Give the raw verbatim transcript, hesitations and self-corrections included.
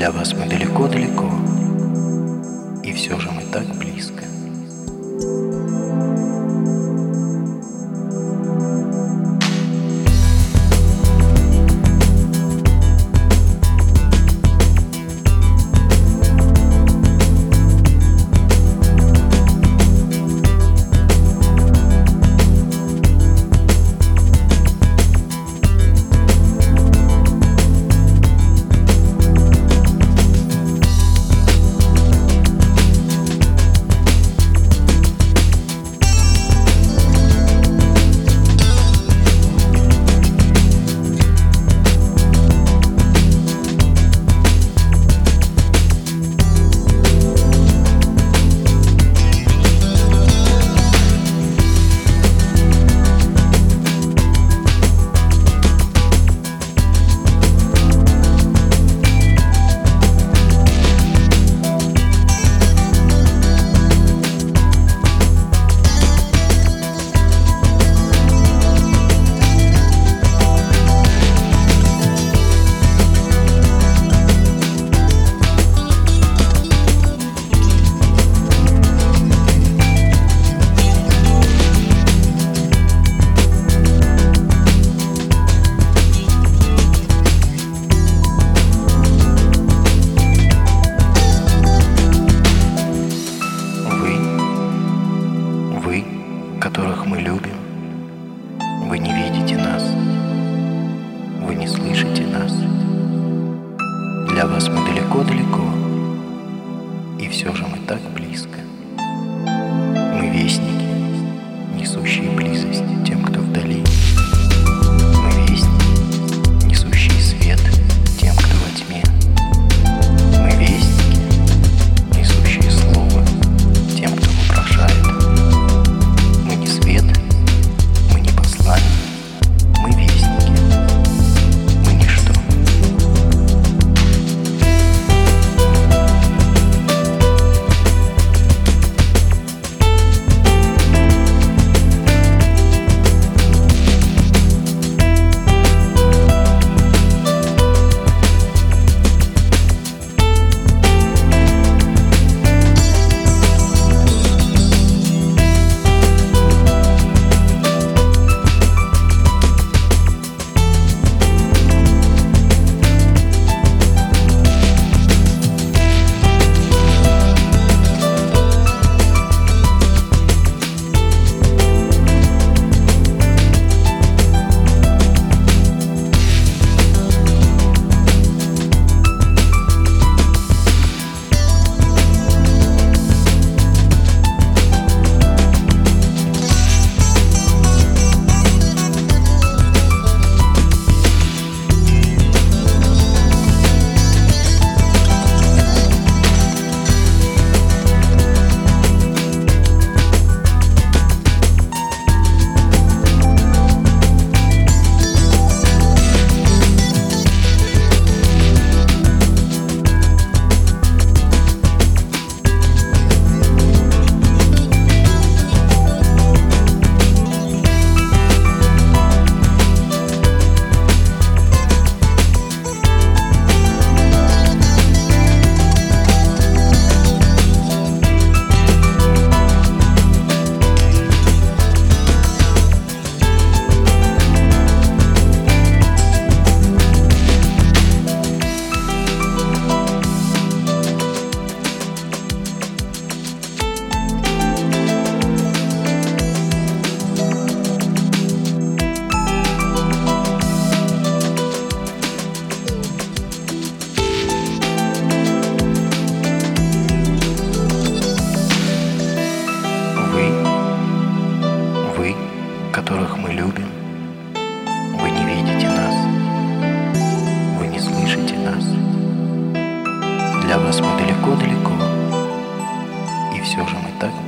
Для вас мы далеко-далеко, и все же мы так близко. Которых мы любим, вы не видите нас, вы не слышите нас. Для вас мы далеко-далеко, и все же мы так близко. Мы вестники, несущие близость тем, кто вдали. Мы вестники, несущие свет тем, кто во тьме. Мы вестники, несущие слово тем, кто вопрошает. Свет, мы не посланники, мы вестники, мы ничто. Которых мы любим, вы не видите нас, вы не слышите нас. Для вас мы далеко-далеко, и все же мы так